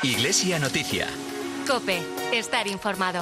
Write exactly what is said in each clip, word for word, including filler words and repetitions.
Iglesia Noticia. COPE. Estar informado.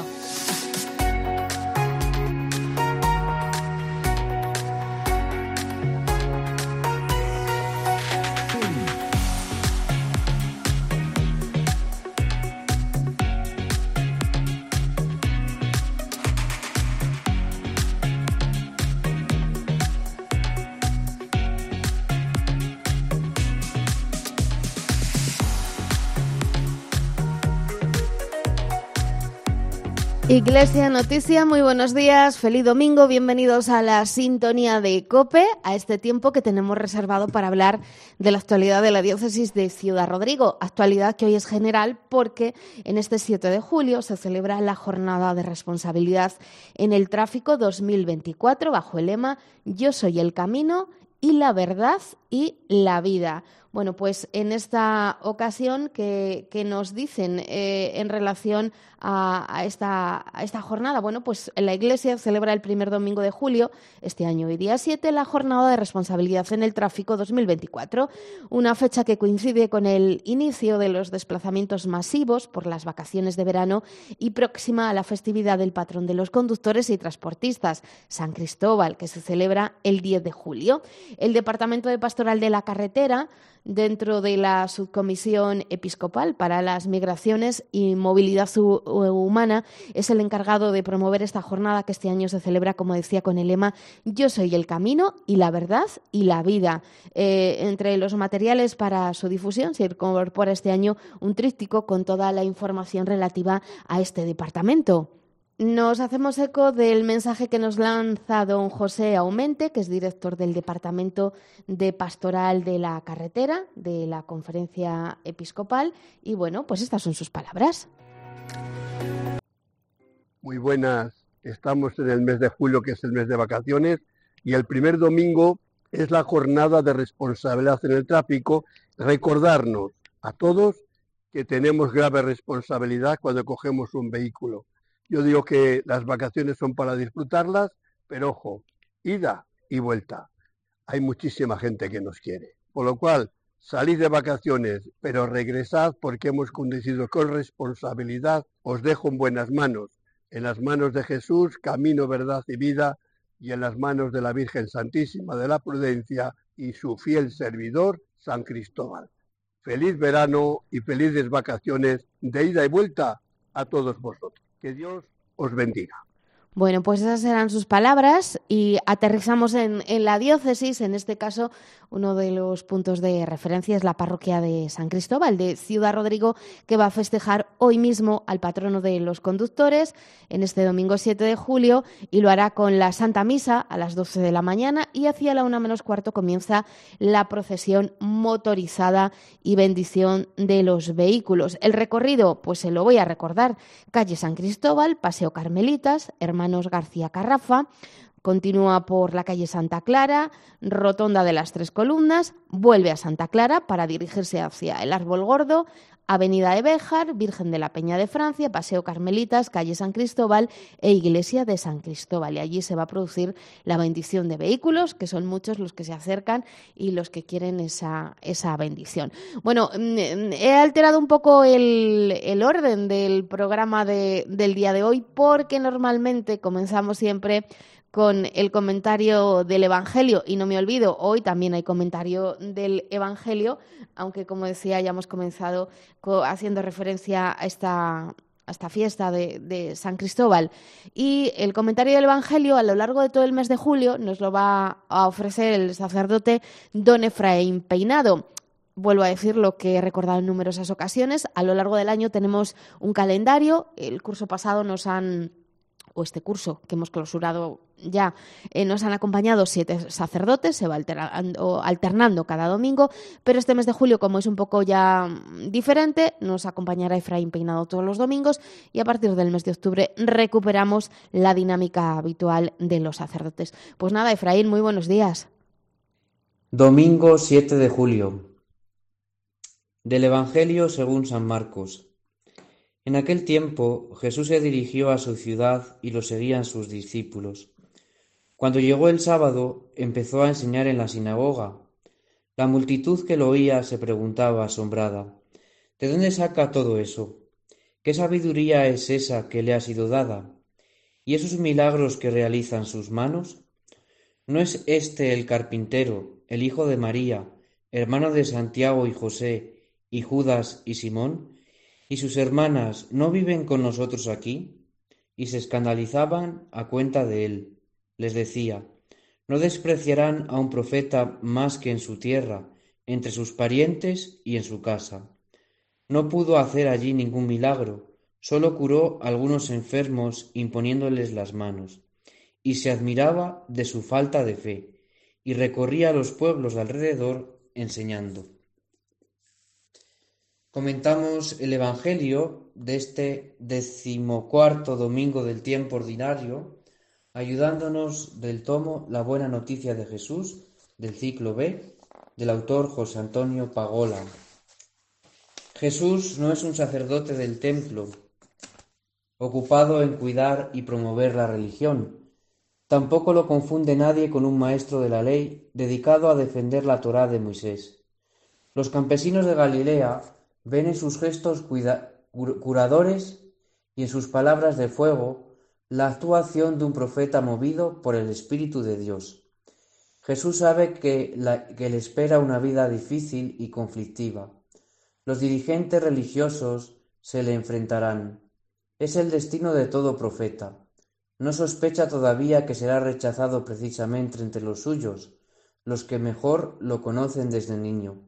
Iglesia Noticia, muy buenos días, feliz domingo, bienvenidos a la sintonía de COPE, a este tiempo que tenemos reservado para hablar de la actualidad de la diócesis de Ciudad Rodrigo, actualidad que hoy es general porque en este siete de julio se celebra la Jornada de Responsabilidad en el Tráfico dos mil veinticuatro bajo el lema Yo soy el camino y la verdad y la vida. Bueno, pues en esta ocasión, ¿qué, qué nos dicen eh, en relación a, a, esta, a esta jornada? Bueno, pues la Iglesia celebra el primer domingo de julio, este año y día siete, la Jornada de Responsabilidad en el Tráfico dos mil veinticuatro, una fecha que coincide con el inicio de los desplazamientos masivos por las vacaciones de verano y próxima a la festividad del patrón de los conductores y transportistas, San Cristóbal, que se celebra el diez de julio. El Departamento de Pastoral de la Carretera, dentro de la Subcomisión Episcopal para las Migraciones y Movilidad Humana, es el encargado de promover esta jornada que este año se celebra, como decía, con el lema Yo soy el camino y la verdad y la vida. Eh, entre los materiales para su difusión se incorpora este año un tríptico con toda la información relativa a este departamento. Nos hacemos eco del mensaje que nos lanza don José Aumente, que es director del Departamento de Pastoral de la Carretera de la Conferencia Episcopal. Y bueno, pues estas son sus palabras. Muy buenas. Estamos en el mes de julio, que es el mes de vacaciones, y el primer domingo es la jornada de responsabilidad en el tráfico. Recordarnos a todos que tenemos grave responsabilidad cuando cogemos un vehículo. Yo digo que las vacaciones son para disfrutarlas, pero ojo, ida y vuelta. Hay muchísima gente que nos quiere. Por lo cual, salid de vacaciones, pero regresad porque hemos conducido con responsabilidad. Os dejo en buenas manos, en las manos de Jesús, camino, verdad y vida, y en las manos de la Virgen Santísima de la Prudencia y su fiel servidor, San Cristóbal. Feliz verano y felices vacaciones de ida y vuelta a todos vosotros. Que Dios os bendiga. Bueno, pues esas eran sus palabras y aterrizamos en, en la diócesis. En este caso, uno de los puntos de referencia es la parroquia de San Cristóbal de Ciudad Rodrigo, que va a festejar hoy mismo al patrono de los conductores en este domingo siete de julio, y lo hará con la Santa Misa a las doce de la mañana, y hacia la una menos cuarto comienza la procesión motorizada y bendición de los vehículos. El recorrido, pues se lo voy a recordar: calle San Cristóbal, Paseo Carmelitas, Hermanos García Carrafa, continúa por la calle Santa Clara, Rotonda de las Tres Columnas, vuelve a Santa Clara para dirigirse hacia el Árbol Gordo, Avenida de Béjar, Virgen de la Peña de Francia, Paseo Carmelitas, calle San Cristóbal e Iglesia de San Cristóbal. Y allí se va a producir la bendición de vehículos, que son muchos los que se acercan y los que quieren esa, esa bendición. Bueno, he alterado un poco el, el orden del programa de, del día de hoy, porque normalmente comenzamos siempre con el comentario del Evangelio, y no me olvido, hoy también hay comentario del Evangelio, aunque, como decía, ya hemos comenzado co- haciendo referencia a esta, a esta fiesta de, de San Cristóbal. Y el comentario del Evangelio a lo largo de todo el mes de julio nos lo va a ofrecer el sacerdote don Efraín Peinado. Vuelvo a decir lo que he recordado en numerosas ocasiones. A lo largo del año tenemos un calendario. El curso pasado nos han... o este curso que hemos clausurado ya, eh, nos han acompañado siete sacerdotes, se va alternando, alternando cada domingo, pero este mes de julio, como es un poco ya diferente, nos acompañará Efraín Peinado todos los domingos, y a partir del mes de octubre recuperamos la dinámica habitual de los sacerdotes. Pues nada, Efraín, muy buenos días. Domingo siete de julio. Del Evangelio según San Marcos. En aquel tiempo Jesús se dirigió a su ciudad y lo seguían sus discípulos. Cuando llegó el sábado, empezó a enseñar en la sinagoga. La multitud que lo oía se preguntaba asombrada: ¿De dónde saca todo eso? ¿Qué sabiduría es esa que le ha sido dada? ¿Y esos milagros que realizan sus manos? ¿No es este el carpintero, el hijo de María, hermano de Santiago y José, y Judas y Simón? ¿Y sus hermanas no viven con nosotros aquí? Y se escandalizaban a cuenta de él. Les decía: ¿no despreciarán a un profeta más que en su tierra, entre sus parientes y en su casa? No pudo hacer allí ningún milagro, sólo curó a algunos enfermos imponiéndoles las manos, y se admiraba de su falta de fe, y recorría los pueblos de alrededor enseñando. Comentamos el Evangelio de este decimocuarto domingo del tiempo ordinario, ayudándonos del tomo La Buena Noticia de Jesús, del ciclo B, del autor José Antonio Pagola. Jesús no es un sacerdote del templo, ocupado en cuidar y promover la religión. Tampoco lo confunde nadie con un maestro de la ley dedicado a defender la Torá de Moisés. Los campesinos de Galilea ven en sus gestos cuida- curadores y en sus palabras de fuego la actuación de un profeta movido por el Espíritu de Dios. Jesús sabe que, la, que le espera una vida difícil y conflictiva. Los dirigentes religiosos se le enfrentarán. Es el destino de todo profeta. No sospecha todavía que será rechazado precisamente entre los suyos, los que mejor lo conocen desde niño.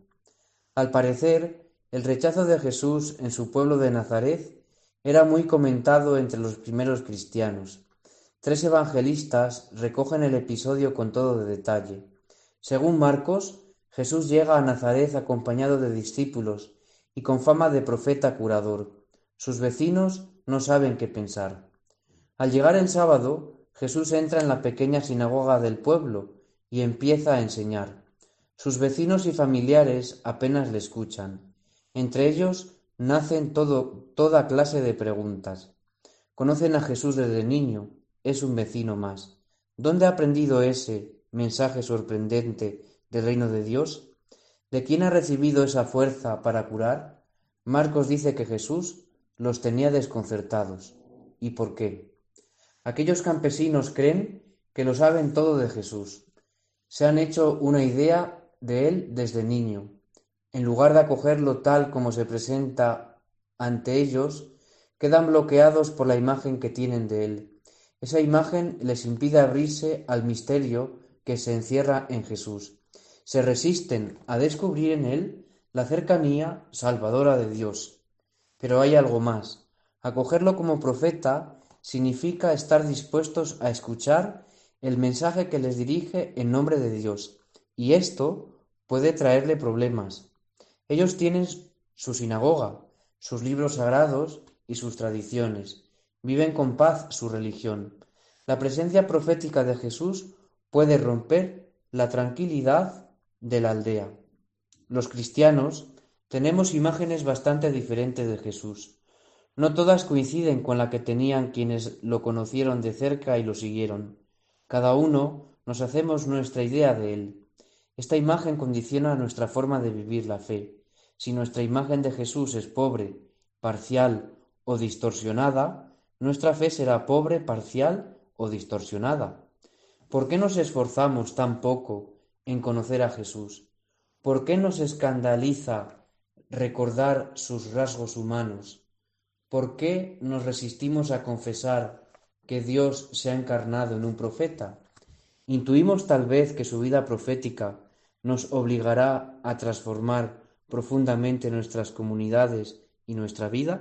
Al parecer, el rechazo de Jesús en su pueblo de Nazaret era muy comentado entre los primeros cristianos. Tres evangelistas recogen el episodio con todo detalle. Según Marcos, Jesús llega a Nazaret acompañado de discípulos y con fama de profeta curador. Sus vecinos no saben qué pensar. Al llegar el sábado, Jesús entra en la pequeña sinagoga del pueblo y empieza a enseñar. Sus vecinos y familiares apenas le escuchan. Entre ellos nacen todo, toda clase de preguntas. Conocen a Jesús desde niño, es un vecino más. ¿Dónde ha aprendido ese mensaje sorprendente del reino de Dios? ¿De quién ha recibido esa fuerza para curar? Marcos dice que Jesús los tenía desconcertados. ¿Y por qué? Aquellos campesinos creen que lo saben todo de Jesús. Se han hecho una idea de él desde niño. En lugar de acogerlo tal como se presenta ante ellos, quedan bloqueados por la imagen que tienen de él. Esa imagen les impide abrirse al misterio que se encierra en Jesús. Se resisten a descubrir en él la cercanía salvadora de Dios. Pero hay algo más. Acogerlo como profeta significa estar dispuestos a escuchar el mensaje que les dirige en nombre de Dios, y esto puede traerle problemas. Ellos tienen su sinagoga, sus libros sagrados y sus tradiciones. Viven con paz su religión. La presencia profética de Jesús puede romper la tranquilidad de la aldea. Los cristianos tenemos imágenes bastante diferentes de Jesús. No todas coinciden con la que tenían quienes lo conocieron de cerca y lo siguieron. Cada uno nos hacemos nuestra idea de él. Esta imagen condiciona nuestra forma de vivir la fe. Si nuestra imagen de Jesús es pobre, parcial o distorsionada, nuestra fe será pobre, parcial o distorsionada. ¿Por qué nos esforzamos tan poco en conocer a Jesús? ¿Por qué nos escandaliza recordar sus rasgos humanos? ¿Por qué nos resistimos a confesar que Dios se ha encarnado en un profeta? Intuimos tal vez que su vida profética nos obligará a transformar profundamente nuestras comunidades y nuestra vida.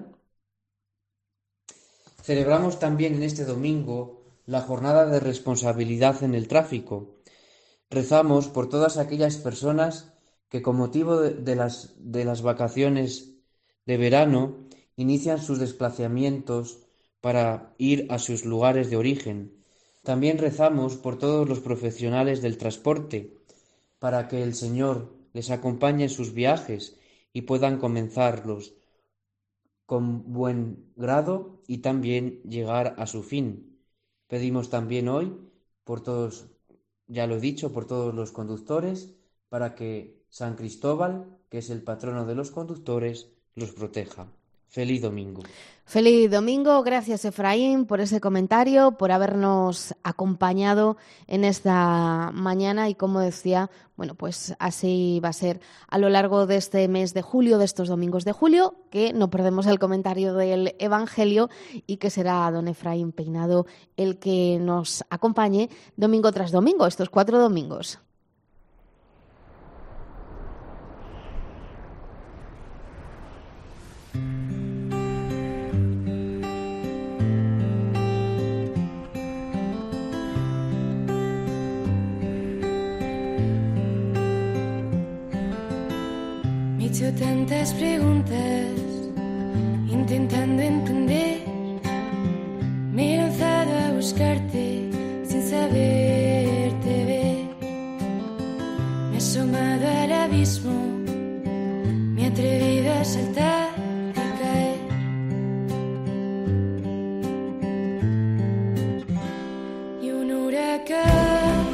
Celebramos también en este domingo la jornada de responsabilidad en el tráfico. Rezamos por todas aquellas personas que con motivo de, de, las, de las vacaciones de verano inician sus desplazamientos para ir a sus lugares de origen. También rezamos por todos los profesionales del transporte, para que el Señor les acompañe en sus viajes y puedan comenzarlos con buen grado y también llegar a su fin. Pedimos también hoy por todos, ya lo he dicho, por todos los conductores, para que San Cristóbal, que es el patrono de los conductores, los proteja. Feliz domingo. Feliz domingo, gracias Efraín por ese comentario, por habernos acompañado en esta mañana y como decía, bueno, pues así va a ser a lo largo de este mes de julio, de estos domingos de julio, que no perdemos el comentario del Evangelio y que será don Efraín Peinado el que nos acompañe domingo tras domingo, estos cuatro domingos. Me he hecho tantas preguntas, intentando entender. Me he lanzado a buscarte sin saberte ver. Me he asomado al abismo, me he atrevido a saltar y caer. Y un huracán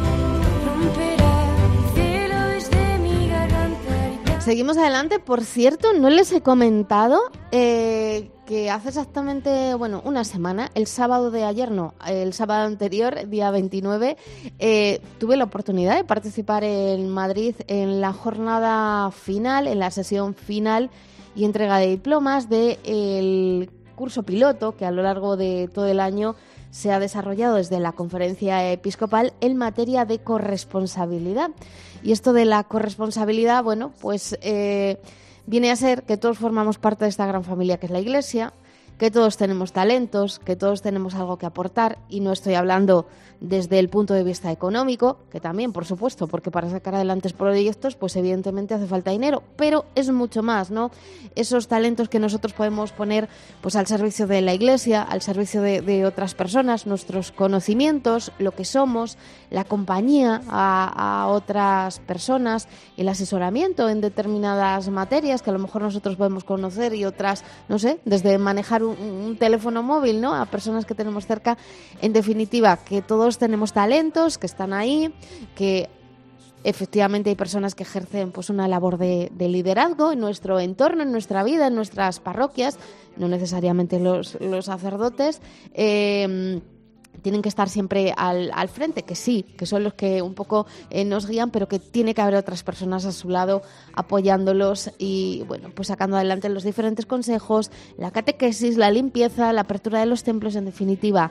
romperá el cielo desde mi garganta. Seguimos adelante. Por cierto, no les he comentado eh, que hace exactamente, bueno, una semana, el sábado de ayer, no, el sábado anterior, día veintinueve, eh, tuve la oportunidad de participar en Madrid en la jornada final, en la sesión final y entrega de diplomas del curso piloto que a lo largo de todo el año se ha desarrollado desde la Conferencia Episcopal en materia de corresponsabilidad. Y esto de la corresponsabilidad, bueno, pues eh, viene a ser que todos formamos parte de esta gran familia que es la Iglesia, que todos tenemos talentos, que todos tenemos algo que aportar, y no estoy hablando desde el punto de vista económico, que también, por supuesto, porque para sacar adelante proyectos, pues evidentemente hace falta dinero, pero es mucho más, ¿no? Esos talentos que nosotros podemos poner pues al servicio de la Iglesia, al servicio de, de otras personas, nuestros conocimientos, lo que somos, la compañía a, a otras personas, el asesoramiento en determinadas materias que a lo mejor nosotros podemos conocer y otras, no sé, desde manejar un, un teléfono móvil, ¿no?, a personas que tenemos cerca. En definitiva, que todos tenemos talentos que están ahí, que efectivamente hay personas que ejercen pues una labor de, de liderazgo en nuestro entorno, en nuestra vida, en nuestras parroquias, no necesariamente los, los sacerdotes, eh, tienen que estar siempre al, al frente, que sí, que son los que un poco eh, nos guían, pero que tiene que haber otras personas a su lado apoyándolos y, bueno, pues sacando adelante los diferentes consejos, la catequesis, la limpieza, la apertura de los templos, en definitiva,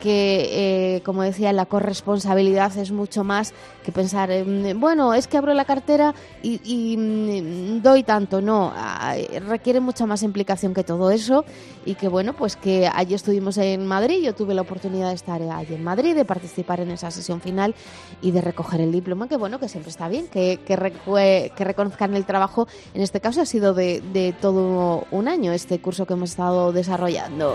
que, eh, como decía, la corresponsabilidad es mucho más que pensar, eh, bueno, es que abro la cartera y, y mm, doy tanto. No, eh, requiere mucha más implicación que todo eso, y que, bueno, pues que allí estuvimos en Madrid, yo tuve la oportunidad de estar allí en Madrid, de participar en esa sesión final y de recoger el diploma, que bueno, que siempre está bien, que, que, recue, que reconozcan el trabajo. En este caso ha sido de, de todo un año este curso que hemos estado desarrollando.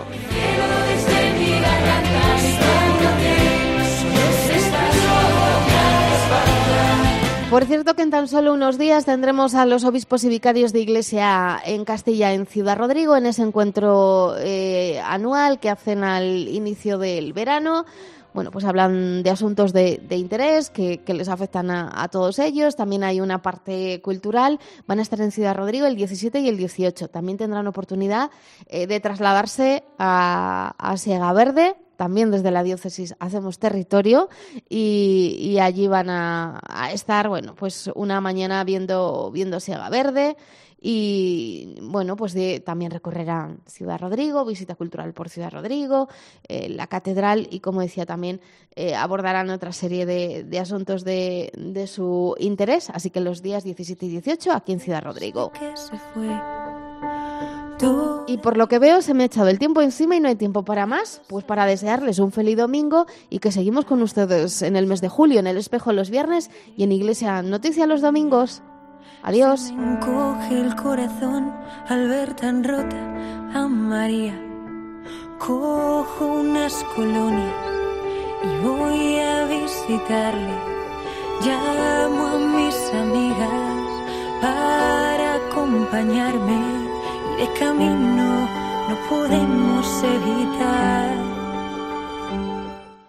Por cierto, que en tan solo unos días tendremos a los obispos y vicarios de Iglesia en Castilla, en Ciudad Rodrigo, en ese encuentro eh, anual que hacen al inicio del verano. Bueno, pues hablan de asuntos de, de interés que, que les afectan a, a todos ellos. También hay una parte cultural. Van a estar en Ciudad Rodrigo el diecisiete y el dieciocho. También tendrán oportunidad eh, de trasladarse a, a Siega Verde. También desde la diócesis hacemos territorio y, y allí van a, a estar, bueno, pues una mañana viendo, viendo Siega Verde. Y bueno, pues de, también recorrerán Ciudad Rodrigo, visita cultural por Ciudad Rodrigo, eh, la catedral, y como decía también eh, abordarán otra serie de, de asuntos de, de su interés. Así que los días diecisiete y dieciocho aquí en Ciudad Rodrigo. Y por lo que veo se me ha echado el tiempo encima y no hay tiempo para más, pues para desearles un feliz domingo y que seguimos con ustedes en el mes de julio, en El Espejo los viernes y en Iglesia Noticia los domingos. Adiós. Se me encoge el corazón al ver tan rota a María. Cojo unas colonias y voy a visitarle. Llamo a mis amigas para acompañarme y de camino no podemos evitar